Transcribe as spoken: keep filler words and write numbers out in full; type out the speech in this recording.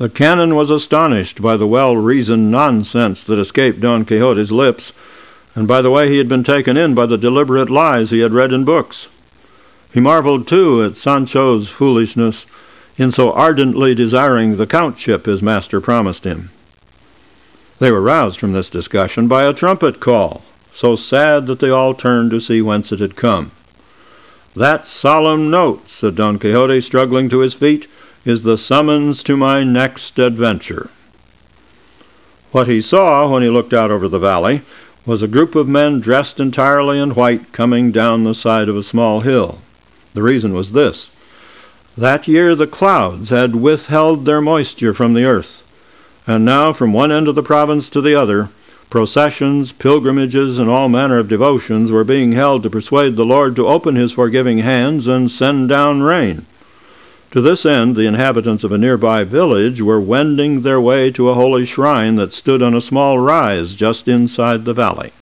The canon was astonished by the well-reasoned nonsense that escaped Don Quixote's lips, and by the way he had been taken in by the deliberate lies he had read in books. He marveled, too, at Sancho's foolishness in so ardently desiring the countship his master promised him. They were roused from this discussion by a trumpet call, so sad that they all turned to see whence it had come. "That solemn note," said Don Quixote, struggling to his feet, "is the summons to my next adventure." What he saw when he looked out over the valley was a group of men dressed entirely in white coming down the side of a small hill. The reason was this. That year the clouds had withheld their moisture from the earth, and now from one end of the province to the other, processions, pilgrimages, and all manner of devotions were being held to persuade the Lord to open his forgiving hands and send down rain. To this end, the inhabitants of a nearby village were wending their way to a holy shrine that stood on a small rise just inside the valley.